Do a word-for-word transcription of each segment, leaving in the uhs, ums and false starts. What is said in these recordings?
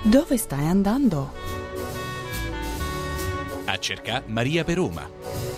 Dove stai andando? A cercare Maria per Roma.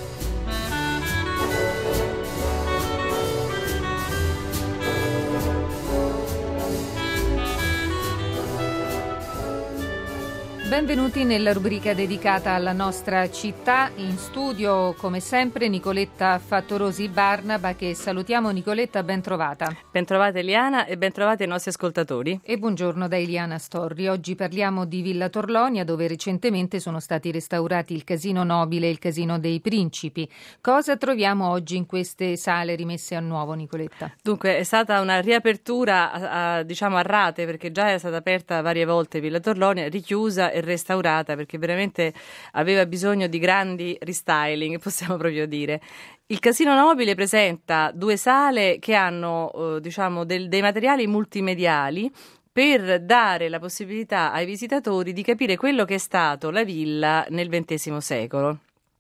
Benvenuti nella rubrica dedicata alla nostra città. In studio, come sempre, Nicoletta Fattorosi Barnaba, che salutiamo. Nicoletta, ben trovata. Ben trovata Eliana e ben trovati ai nostri ascoltatori. E buongiorno da Eliana Storri. Oggi parliamo di Villa Torlonia, dove recentemente sono stati restaurati il Casino Nobile e il Casino dei Principi. Cosa troviamo oggi in queste sale rimesse a nuovo, Nicoletta? Dunque, è stata una riapertura a, a, diciamo a rate, perché già era stata aperta varie volte Villa Torlonia, richiusa e restaurata perché veramente aveva bisogno di grandi restyling, possiamo proprio dire. Il Casino Nobile presenta due sale che hanno eh, diciamo del, dei materiali multimediali per dare la possibilità ai visitatori di capire quello che è stato la villa nel ventesimo secolo.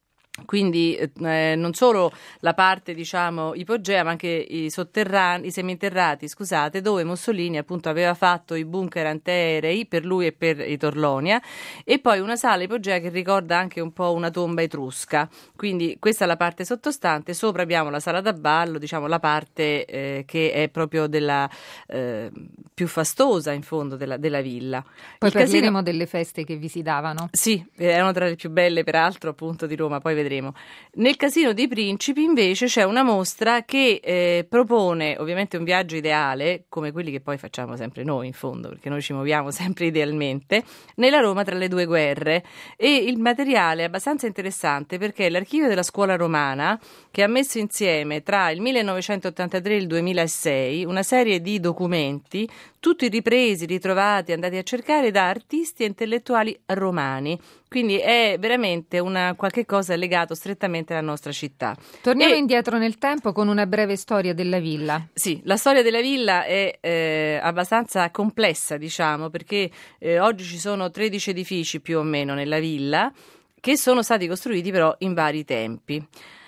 Quindi eh, non solo la parte, diciamo, ipogea, ma anche i sotterranei, i seminterrati, scusate, dove Mussolini appunto aveva fatto i bunker antiaerei per lui e per i Torlonia, e poi una sala ipogea che ricorda anche un po' una tomba etrusca. Quindi questa è la parte sottostante, sopra abbiamo la sala da ballo, diciamo la parte eh, che è proprio della eh, più fastosa in fondo della, della villa. Poi il parleremo casino... delle feste che vi si davano. Sì, erano tra le più belle peraltro appunto di Roma, poi vedremo. Nel Casino dei Principi invece c'è una mostra che eh, propone ovviamente un viaggio ideale, come quelli che poi facciamo sempre noi in fondo, perché noi ci muoviamo sempre idealmente, nella Roma tra le due guerre, e il materiale è abbastanza interessante perché è l'archivio della scuola romana che ha messo insieme tra il millenovecentottantatré e il duemilasei una serie di documenti, tutti ripresi, ritrovati, andati a cercare da artisti e intellettuali romani. Quindi è veramente una qualche cosa legato strettamente alla nostra città. Torniamo e, indietro nel tempo con una breve storia della villa. Sì, la storia della villa è eh, abbastanza complessa, diciamo, perché eh, oggi ci sono tredici edifici più o meno nella villa che sono stati costruiti però in vari tempi.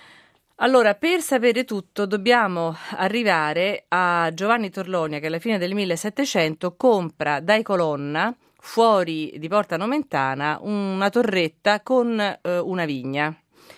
Allora, per sapere tutto dobbiamo arrivare a Giovanni Torlonia, che alla fine del millesettecento compra dai Colonna, fuori di Porta Nomentana, una torretta con eh, una vigna.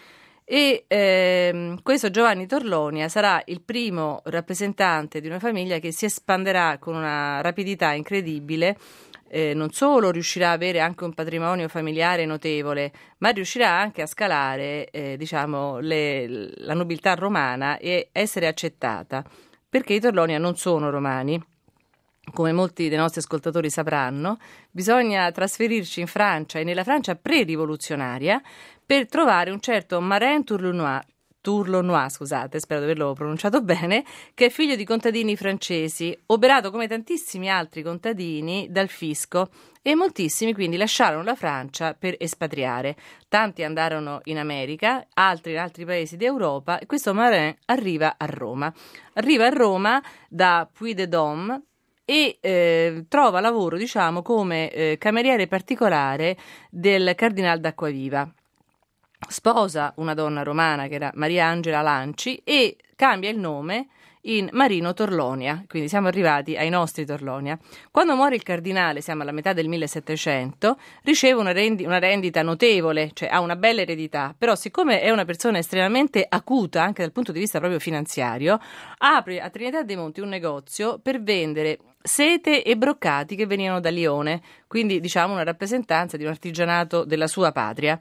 E eh, questo Giovanni Torlonia sarà il primo rappresentante di una famiglia che si espanderà con una rapidità incredibile. Eh, non solo riuscirà a avere anche un patrimonio familiare notevole, ma riuscirà anche a scalare eh, diciamo le, la nobiltà romana e essere accettata, perché i Torlonia non sono romani. Come molti dei nostri ascoltatori sapranno, bisogna trasferirci in Francia e nella Francia pre-rivoluzionaria per trovare un certo Marin Tourlonois, Tourlonois, scusate, spero di averlo pronunciato bene, che è figlio di contadini francesi, oberato come tantissimi altri contadini dal fisco, e moltissimi quindi lasciarono la Francia per espatriare. Tanti andarono in America, altri in altri paesi d'Europa, e questo Marin arriva a Roma. Arriva a Roma da Puy-de-Dôme, e eh, trova lavoro, diciamo, come eh, cameriere particolare del Cardinal d'Acquaviva. Sposa una donna romana che era Maria Angela Lanci e cambia il nome in Marino Torlonia, quindi siamo arrivati ai nostri Torlonia. Quando muore il cardinale, siamo alla metà del millesettecento, riceve una, rendi- una rendita notevole, cioè ha una bella eredità, però siccome è una persona estremamente acuta anche dal punto di vista proprio finanziario, apre a Trinità dei Monti un negozio per vendere sete e broccati che venivano da Lione, quindi diciamo una rappresentanza di un artigianato della sua patria.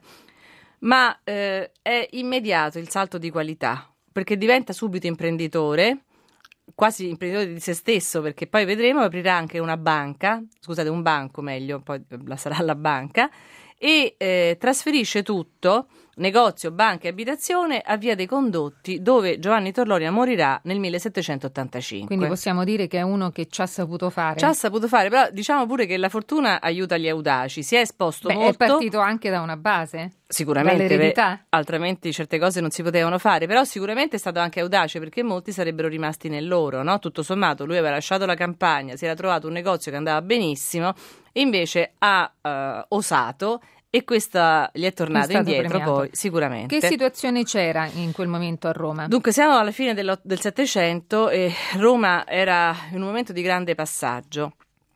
Ma eh, è immediato il salto di qualità, perché diventa subito imprenditore, quasi imprenditore di se stesso, perché poi vedremo aprirà anche una banca, scusate un banco meglio, poi la sarà la banca, e eh, trasferisce tutto, negozio, banca e abitazione, a Via dei Condotti, dove Giovanni Torlonia morirà nel millesettecentottantacinque. Quindi possiamo dire che è uno che ci ha saputo fare. Ci ha saputo fare, però diciamo pure che la fortuna aiuta gli audaci, si è esposto Beh, molto. È partito anche da una base? Sicuramente, dall'eredità? Altrimenti certe cose non si potevano fare, però sicuramente è stato anche audace, perché molti sarebbero rimasti nel loro, no? Tutto sommato lui aveva lasciato la campagna, si era trovato un negozio che andava benissimo e invece ha uh, osato, e questa gli è tornata È indietro premiato. Poi sicuramente. Che situazione c'era in quel momento a Roma? Dunque siamo alla fine del, del Settecento e Roma era in un momento di grande passaggio.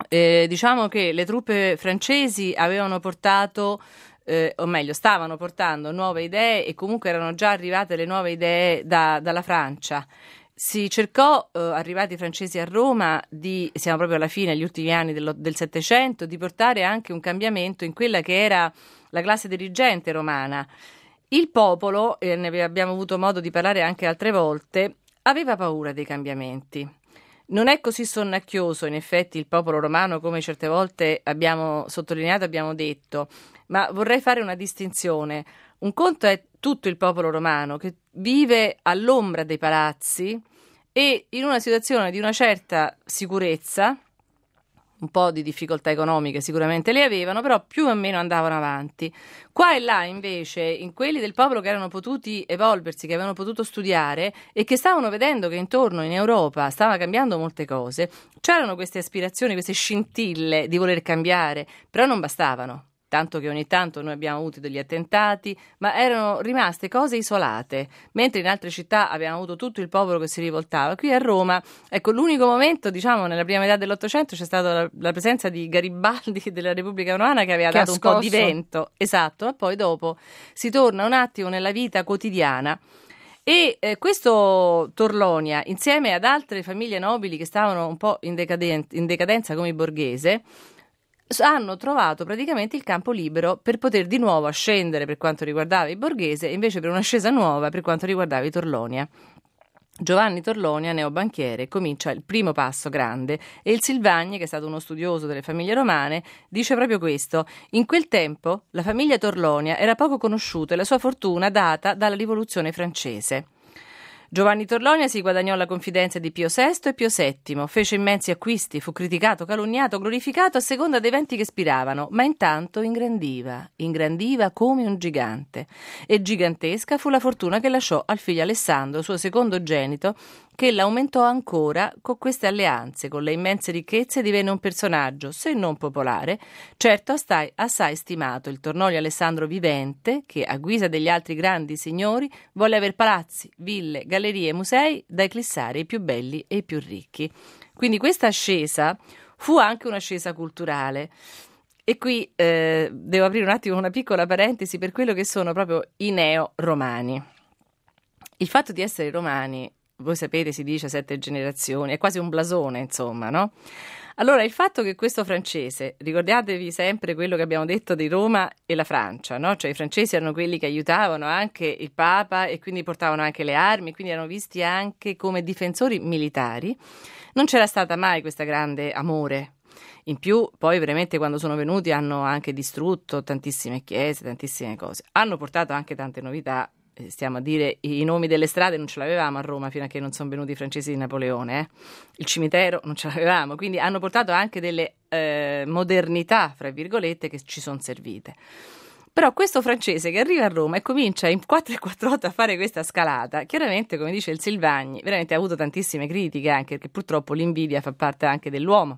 eh, diciamo che le truppe francesi avevano portato, eh, o meglio, stavano portando nuove idee e comunque erano già arrivate le nuove idee da, dalla Francia. Si cercò, eh, arrivati i francesi a Roma, di, siamo proprio alla fine, agli ultimi anni dello- del Settecento, di portare anche un cambiamento in quella che era la classe dirigente romana. Il popolo, e ne abbiamo avuto modo di parlare anche altre volte, aveva paura dei cambiamenti. Non è così sonnacchioso, in effetti, il popolo romano, come certe volte abbiamo sottolineato, abbiamo detto, ma vorrei fare una distinzione. Un conto è tutto il popolo romano che vive all'ombra dei palazzi e in una situazione di una certa sicurezza, un po' di difficoltà economiche sicuramente le avevano, però più o meno andavano avanti. Qua e là invece, in quelli del popolo che erano potuti evolversi, che avevano potuto studiare e che stavano vedendo che intorno in Europa stava cambiando molte cose, c'erano queste aspirazioni, queste scintille di voler cambiare, però non bastavano. Tanto che ogni tanto noi abbiamo avuto degli attentati, ma erano rimaste cose isolate, mentre in altre città abbiamo avuto tutto il popolo che si rivoltava. Qui a Roma, ecco, l'unico momento, diciamo, nella prima metà dell'Ottocento c'è stata la, la presenza di Garibaldi della Repubblica Romana che aveva che dato un po' di scosso. vento, esatto, ma poi dopo si torna un attimo nella vita quotidiana. E eh, questo Torlonia, insieme ad altre famiglie nobili che stavano un po' in, decaden- in decadenza come i Borghese, hanno trovato praticamente il campo libero per poter di nuovo ascendere per quanto riguardava i Borghese e invece per un'ascesa nuova per quanto riguardava i Torlonia. Giovanni Torlonia, neobanchiere, comincia il primo passo grande e il Silvagni, che è stato uno studioso delle famiglie romane, dice proprio questo: in quel tempo la famiglia Torlonia era poco conosciuta e la sua fortuna data dalla rivoluzione francese. Giovanni Torlonia si guadagnò la confidenza di Pio sesto e Pio settimo, fece immensi acquisti, fu criticato, calunniato, glorificato a seconda dei venti che spiravano, ma intanto ingrandiva, ingrandiva come un gigante. E gigantesca fu la fortuna che lasciò al figlio Alessandro, suo secondogenito, che l'aumentò ancora con queste alleanze, con le immense ricchezze divenne un personaggio, se non popolare, certo assai, assai stimato, il Torlonia Alessandro vivente, che a guisa degli altri grandi signori volle aver palazzi, ville, gallerie e musei da eclissare i più belli e i più ricchi. Quindi questa ascesa fu anche un'ascesa culturale. E qui eh, devo aprire un attimo una piccola parentesi per quello che sono proprio i neo-romani. Il fatto di essere romani, voi sapete, si dice sette generazioni, è quasi un blasone, insomma, no? Allora, il fatto che questo francese, ricordatevi sempre quello che abbiamo detto di Roma e la Francia, no? Cioè i francesi erano quelli che aiutavano anche il Papa e quindi portavano anche le armi, quindi erano visti anche come difensori militari. Non c'era stata mai questa grande amore. In più, poi veramente quando sono venuti hanno anche distrutto tantissime chiese, tantissime cose. Hanno portato anche tante novità. Stiamo a dire, i nomi delle strade non ce l'avevamo a Roma fino a che non sono venuti i francesi di Napoleone, eh? Il cimitero non ce l'avevamo, quindi hanno portato anche delle eh, modernità, fra virgolette, che ci sono servite. Però questo francese che arriva a Roma e comincia in quattro e quattro otto a fare questa scalata, chiaramente, come dice il Silvagni, veramente ha avuto tantissime critiche, anche perché purtroppo l'invidia fa parte anche dell'uomo.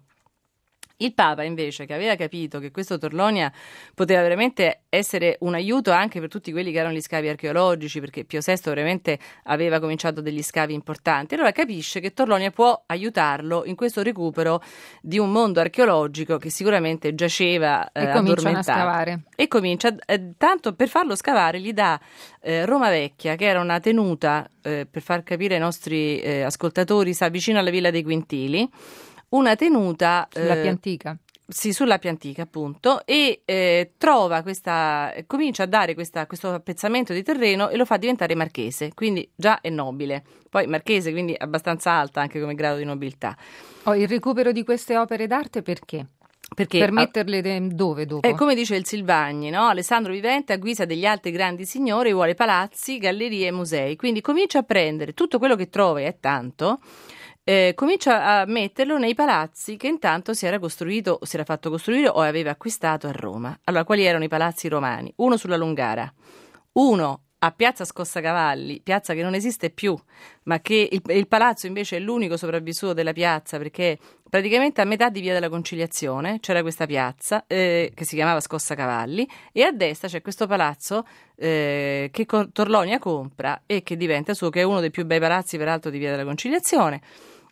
Il Papa invece, che aveva capito che questo Torlonia poteva veramente essere un aiuto anche per tutti quelli che erano gli scavi archeologici, perché Pio sesto veramente aveva cominciato degli scavi importanti, allora capisce che Torlonia può aiutarlo in questo recupero di un mondo archeologico che sicuramente giaceva eh, e cominciano addormentato. a scavare. E comincia, eh, tanto per farlo scavare gli dà eh, Roma Vecchia, che era una tenuta, eh, per far capire ai nostri eh, ascoltatori, sta vicino alla Villa dei Quintili, una tenuta Sulla eh, Piantica. Sì, sulla Piantica appunto, e eh, trova questa, comincia a dare questa, questo appezzamento di terreno e lo fa diventare marchese, quindi già è nobile. Poi marchese, quindi abbastanza alta anche come grado di nobiltà. Oh, il recupero di queste opere d'arte perché? Perché per metterle de- dove dopo? Eh, come dice il Silvagni, no? Alessandro vivente a guisa degli altri grandi signori vuole palazzi, gallerie e musei, quindi comincia a prendere tutto quello che trova, e è tanto. Eh, comincia a metterlo nei palazzi che intanto si era costruito, si era fatto costruire o aveva acquistato a Roma. Allora, quali erano i palazzi romani? Uno sulla Lungara, uno a Piazza Scossacavalli, piazza che non esiste più, ma che il, il palazzo invece è l'unico sopravvissuto della piazza, perché praticamente a metà di Via della Conciliazione c'era questa piazza eh, che si chiamava Scossacavalli, e a destra c'è questo palazzo eh, che Torlonia compra e che diventa suo, che è uno dei più bei palazzi peraltro di Via della Conciliazione.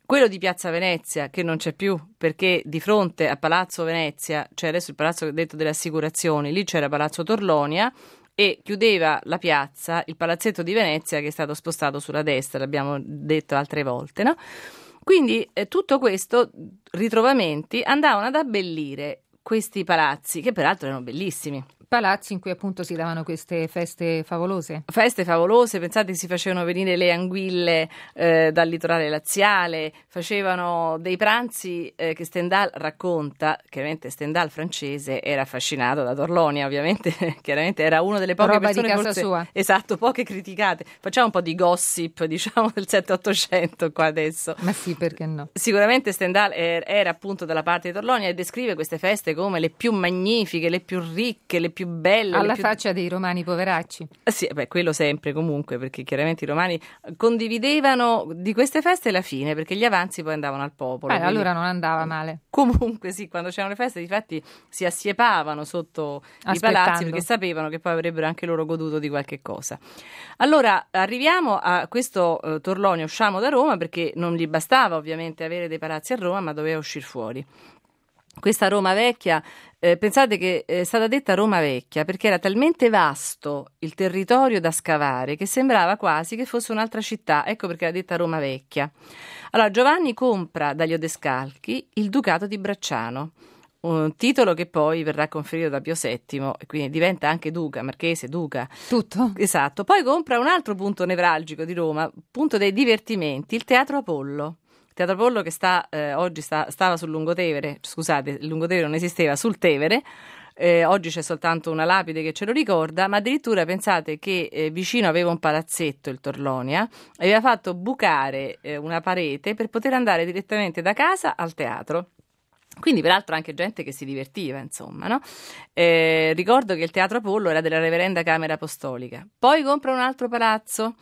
quello di Piazza Venezia, che non c'è più, perché di fronte a Palazzo Venezia c'è adesso il palazzo detto delle assicurazioni, lì c'era Palazzo Torlonia, e chiudeva la piazza il palazzetto di Venezia, che è stato spostato sulla destra, l'abbiamo detto altre volte, no? Quindi eh, tutto questo, ritrovamenti, andavano ad abbellire questi palazzi, che peraltro erano bellissimi. Palazzi in cui appunto si davano queste feste favolose. Feste favolose, pensate che si facevano venire le anguille eh, dal litorale laziale, facevano dei pranzi eh, che Stendhal racconta, chiaramente Stendhal francese era affascinato da Torlonia, ovviamente, chiaramente era una delle poche Roba persone di casa forse, sua. esatto, poche criticate. Facciamo un po' di gossip, diciamo, del sette ottocento qua adesso. Ma sì, perché no? Sicuramente Stendhal era, era appunto dalla parte di Torlonia e descrive queste feste come le più magnifiche, le più ricche, le più belle. Alla più... faccia dei romani poveracci. Sì, beh, quello sempre comunque, perché chiaramente i romani condividevano di queste feste la fine, perché gli avanzi poi andavano al popolo. Eh, quindi... allora non andava male. Comunque sì, quando c'erano le feste, difatti si assiepavano sotto i palazzi, perché sapevano che poi avrebbero anche loro goduto di qualche cosa. Allora arriviamo a questo uh, Torlonia, usciamo da Roma, perché non gli bastava ovviamente avere dei palazzi a Roma, ma doveva uscire fuori. Questa Roma vecchia, eh, pensate che è stata detta Roma vecchia perché era talmente vasto il territorio da scavare che sembrava quasi che fosse un'altra città, ecco perché era detta Roma vecchia. Allora Giovanni compra dagli Odescalchi il Ducato di Bracciano, un titolo che poi verrà conferito da Pio settimo e quindi diventa anche duca, marchese, duca. Tutto? Esatto. Poi compra un altro punto nevralgico di Roma, punto dei divertimenti, il Teatro Apollo. Teatro Apollo che sta eh, oggi sta, stava sul Lungotevere, scusate, il Lungotevere non esisteva, sul Tevere, eh, oggi c'è soltanto una lapide che ce lo ricorda, ma addirittura pensate che eh, vicino aveva un palazzetto, il Torlonia, aveva fatto bucare eh, una parete per poter andare direttamente da casa al teatro. Quindi peraltro anche gente che si divertiva, insomma, no? Eh, ricordo che il Teatro Apollo era della Reverenda Camera Apostolica. Poi compra un altro palazzo,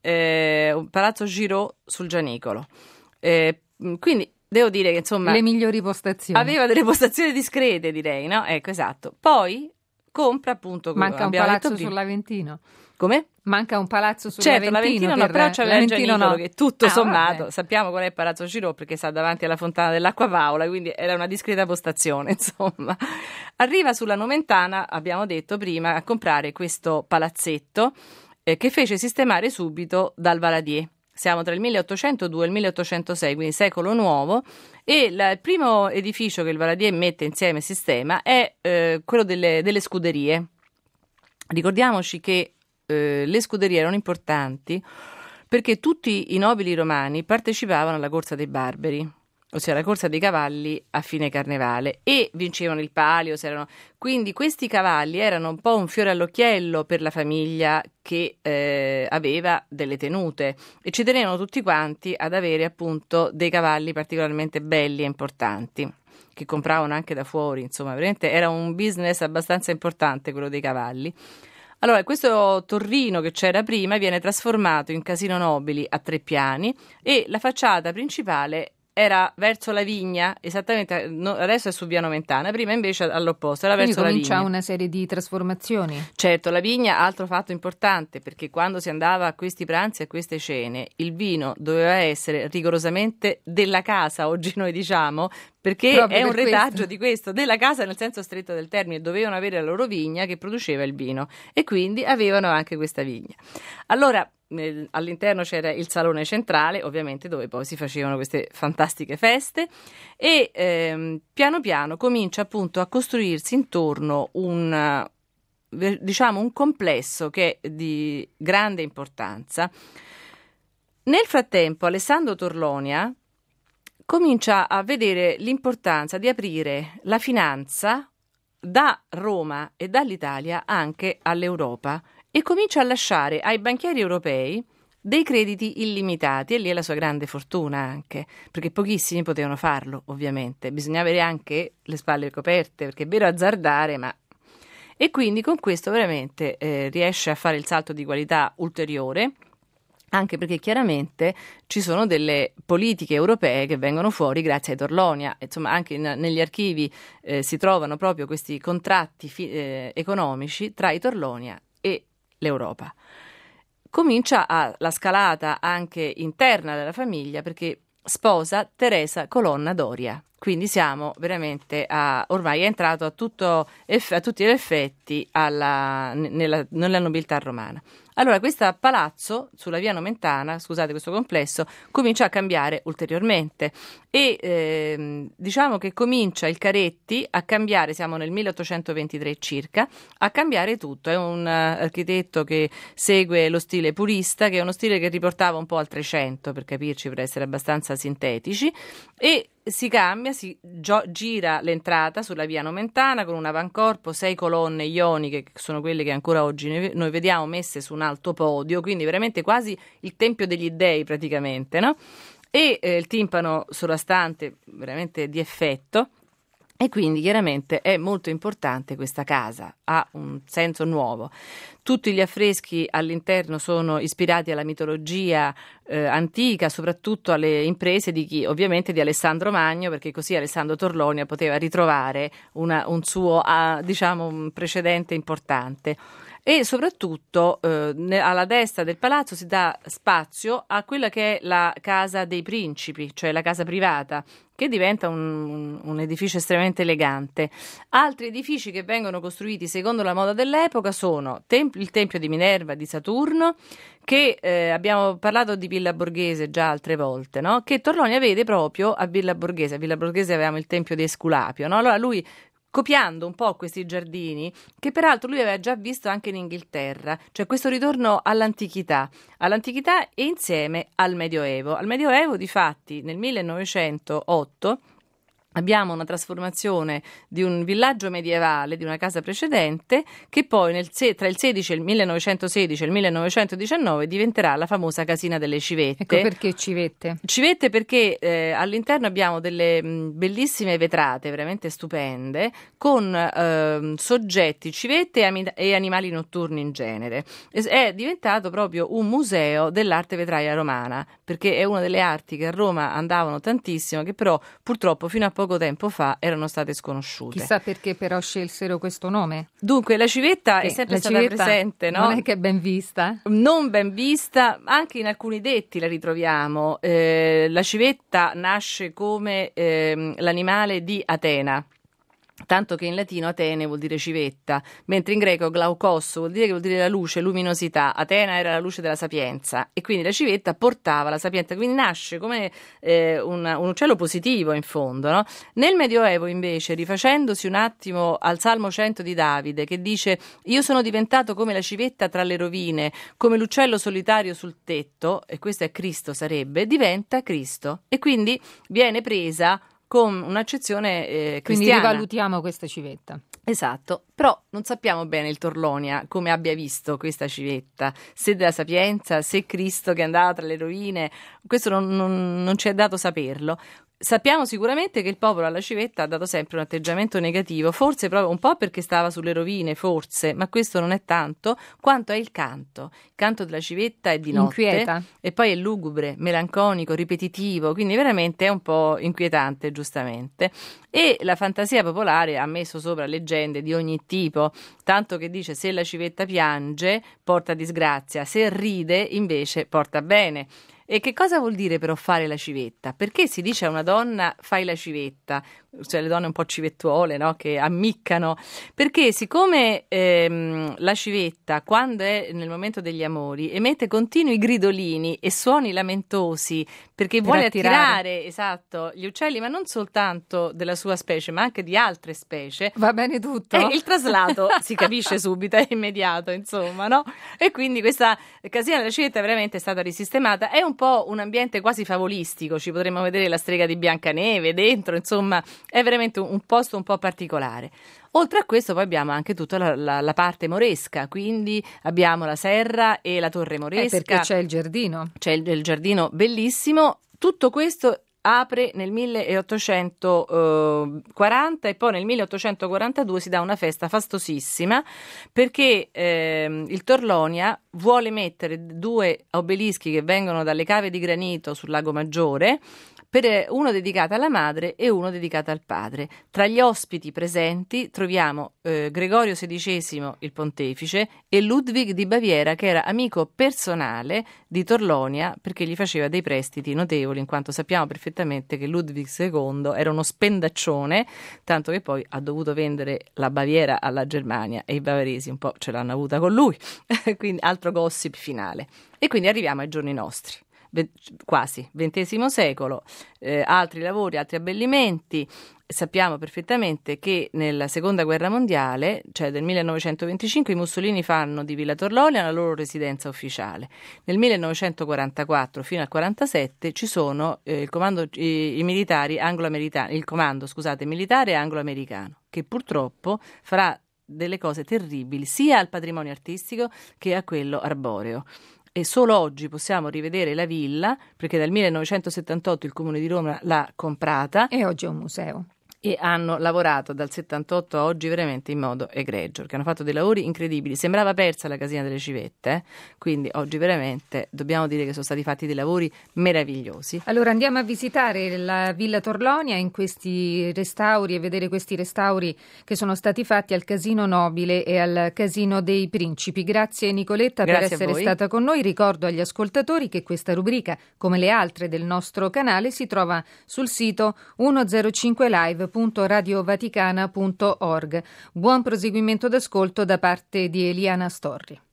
eh, un palazzo Giraud sul Gianicolo. Eh, quindi devo dire che insomma le migliori postazioni, aveva delle postazioni discrete, direi, no? Ecco, esatto. Poi compra appunto, manca un palazzo sull'Aventino. Come? Manca un palazzo sull'Aventino. Certo, l'Aventino no, però c'aveva il Gianicolo no. Che tutto ah, sommato, vabbè. sappiamo qual è il Palazzo Giraud perché sta davanti alla fontana dell'Acqua Paola, quindi era una discreta postazione, insomma. Arriva sulla Nomentana, abbiamo detto prima, a comprare questo palazzetto eh, che fece sistemare subito dal Valadier. Siamo tra il milleottocentodue e il milleottocentosei, quindi secolo nuovo, e la, il primo edificio che il Valadier mette insieme sistema è eh, quello delle, delle scuderie. Ricordiamoci che eh, le scuderie erano importanti perché tutti i nobili romani partecipavano alla corsa dei barberi, ossia la corsa dei cavalli a fine carnevale, e vincevano il palio. Erano... Quindi questi cavalli erano un po' un fiore all'occhiello per la famiglia che eh, aveva delle tenute e ci tenevano tutti quanti ad avere appunto dei cavalli particolarmente belli e importanti, che compravano anche da fuori, insomma veramente era un business abbastanza importante quello dei cavalli. Allora, questo torrino che c'era prima viene trasformato in casino nobili a tre piani e la facciata principale era verso la vigna, esattamente, no, adesso è su via Nomentana, prima invece all'opposto, era Quindi verso la vigna. Comincia una serie di trasformazioni. Certo, la vigna, altro fatto importante, perché quando si andava a questi pranzi e a queste cene, il vino doveva essere rigorosamente della casa, oggi noi diciamo, perché Proprio è un per retaggio questo. di questo, della casa nel senso stretto del termine, dovevano avere la loro vigna che produceva il vino e quindi avevano anche questa vigna. Allora, all'interno c'era il salone centrale, ovviamente, dove poi si facevano queste fantastiche feste e ehm, piano piano comincia appunto a costruirsi intorno un, diciamo, un complesso che è di grande importanza. Nel frattempo Alessandro Torlonia comincia a vedere l'importanza di aprire la finanza da Roma e dall'Italia anche all'Europa e comincia a lasciare ai banchieri europei dei crediti illimitati, e lì è la sua grande fortuna anche, perché pochissimi potevano farlo, ovviamente. Bisogna avere anche le spalle coperte, perché è vero azzardare, ma... E quindi con questo veramente eh, riesce a fare il salto di qualità ulteriore, anche perché chiaramente ci sono delle politiche europee che vengono fuori grazie ai Torlonia. Insomma, anche in, negli archivi eh, si trovano proprio questi contratti fi- eh, economici tra i Torlonia e l'Europa. Comincia a, la scalata anche interna della famiglia, perché sposa Teresa Colonna Doria. Quindi siamo veramente a, ormai è entrato a, tutto, a tutti gli effetti alla, nella, nella nobiltà romana. Allora, questo palazzo sulla via Nomentana, scusate, questo complesso, comincia a cambiare ulteriormente e ehm, diciamo che comincia il Caretti a cambiare, siamo nel milleottocentoventitré circa, a cambiare tutto. È un uh, architetto che segue lo stile purista, che è uno stile che riportava un po' al Trecento, per capirci, per essere abbastanza sintetici, e si cambia, si gio- gira l'entrata sulla via Nomentana con un avancorpo, sei colonne ioniche, che sono quelle che ancora oggi noi, noi vediamo messe su un alto podio, quindi veramente quasi il tempio degli dei praticamente, no? E eh, il timpano sovrastante veramente di effetto. E quindi chiaramente è molto importante questa casa, ha un senso nuovo. Tutti gli affreschi all'interno sono ispirati alla mitologia eh, antica, soprattutto alle imprese di chi, ovviamente di Alessandro Magno, perché così Alessandro Torlonia poteva ritrovare una, un suo, ah, diciamo, un precedente importante. E soprattutto eh, ne, alla destra del palazzo si dà spazio a quella che è la casa dei principi, cioè la casa privata, che diventa un, un, un edificio estremamente elegante. Altri edifici che vengono costruiti secondo la moda dell'epoca sono temp- il Tempio di Minerva di Saturno, che eh, abbiamo parlato di Villa Borghese già altre volte, no? Che Torlonia vede proprio a Villa Borghese. A Villa Borghese avevamo il Tempio di Esculapio, no? Allora lui, copiando un po' questi giardini, che peraltro lui aveva già visto anche in Inghilterra, cioè questo ritorno all'antichità, all'antichità e insieme al Medioevo. Al Medioevo, difatti, nel millenovecentootto abbiamo una trasformazione di un villaggio medievale, di una casa precedente, che poi nel, tra il sedici, il millenovecentosedici e il millenovecentodiciannove diventerà la famosa Casina delle Civette. Ecco perché Civette. Civette perché eh, all'interno abbiamo delle mh, bellissime vetrate, veramente stupende, con eh, soggetti, civette e, ami- e animali notturni in genere. È diventato proprio un museo dell'arte vetraia romana, perché è una delle arti che a Roma andavano tantissimo, che però purtroppo fino a poco poco tempo fa erano state sconosciute. Chissà perché però scelsero questo nome. Dunque la civetta che è sempre stata presente, no? Non è che è ben vista? Non ben vista, anche in alcuni detti la ritroviamo. Eh, la civetta nasce come eh, l'animale di Atena. Tanto che in latino Atene vuol dire civetta, mentre in greco glaukos vuol dire che vuol dire la luce, luminosità. Atena era la luce della sapienza e quindi la civetta portava la sapienza, quindi nasce come eh, un, un uccello positivo in fondo, no? Nel Medioevo invece, rifacendosi un attimo al Salmo cento di Davide, che dice: io sono diventato come la civetta tra le rovine, come l'uccello solitario sul tetto, e questo è Cristo sarebbe, diventa Cristo e quindi viene presa con un'accezione eh, cristiana. Quindi rivalutiamo questa civetta. Esatto, però non sappiamo bene il Torlonia come abbia visto questa civetta, se della Sapienza, se Cristo che andava tra le rovine, questo non, non, non ci è dato saperlo. Sappiamo sicuramente che il popolo alla civetta ha dato sempre un atteggiamento negativo, forse proprio un po' perché stava sulle rovine, forse, ma questo non è tanto, quanto è il canto. Il canto della civetta è di notte. Inquieta. E poi è lugubre, melanconico, ripetitivo, quindi veramente è un po' inquietante, giustamente. E la fantasia popolare ha messo sopra leggende di ogni tipo, tanto che dice: se la civetta piange porta disgrazia, se ride invece porta bene. E che cosa vuol dire però fare la civetta? Perché si dice a una donna fai la civetta? Cioè le donne un po' civettuole, no? Che ammiccano. Perché siccome ehm, la civetta, quando è nel momento degli amori, emette continui gridolini e suoni lamentosi, perché Per vuole attirare. attirare, esatto, gli uccelli, ma non soltanto della sua specie, ma anche di altre specie. Va bene tutto? E il traslato si capisce subito, è immediato, insomma, no? E quindi questa casina della civetta veramente è stata risistemata. È un po' un ambiente quasi favolistico, ci potremmo vedere la strega di Biancaneve dentro, insomma, è veramente un, un posto un po' particolare. Oltre a questo poi abbiamo anche tutta la, la, la parte moresca, quindi abbiamo la serra e la torre moresca. Eh, perché c'è il giardino. C'è il, il giardino bellissimo. Tutto questo apre nel milleottocentoquaranta e poi nel milleottocentoquarantadue si dà una festa fastosissima perché ehm, il Torlonia vuole mettere due obelischi che vengono dalle cave di granito sul Lago Maggiore, per uno dedicato alla madre e uno dedicato al padre. Tra gli ospiti presenti troviamo eh, Gregorio sedicesimo, il pontefice, e Ludwig di Baviera, che era amico personale di Torlonia perché gli faceva dei prestiti notevoli, in quanto sappiamo perfettamente che Ludwig secondo era uno spendaccione, tanto che poi ha dovuto vendere la Baviera alla Germania e i bavaresi un po' ce l'hanno avuta con lui, quindi altro gossip finale. E quindi arriviamo ai giorni nostri. Quasi ventesimo secolo, eh, altri lavori, altri abbellimenti. Sappiamo perfettamente che nella seconda guerra mondiale, cioè del millenovecentoventicinque, i Mussolini fanno di Villa Torlonia la loro residenza ufficiale. Nel millenovecentoquarantaquattro fino al quarantasette ci sono eh, il comando, i, i militari anglo-americani, il comando scusate militare anglo-americano, che purtroppo farà delle cose terribili sia al patrimonio artistico che a quello arboreo. E solo oggi possiamo rivedere la villa, perché dal millenovecentosettantotto il Comune di Roma l'ha comprata. E oggi è un museo. E hanno lavorato dal settantotto a oggi veramente in modo egregio, perché hanno fatto dei lavori incredibili. Sembrava persa la Casina delle Civette, eh? Quindi oggi veramente dobbiamo dire che sono stati fatti dei lavori meravigliosi. Allora andiamo a visitare la Villa Torlonia in questi restauri e vedere questi restauri che sono stati fatti al Casino Nobile e al Casino dei Principi. Grazie Nicoletta Grazie per essere stata con noi. Ricordo agli ascoltatori che questa rubrica, come le altre del nostro canale, si trova sul sito centocinque live punto radiovaticana punto org. Buon proseguimento d'ascolto da parte di Eliana Storri.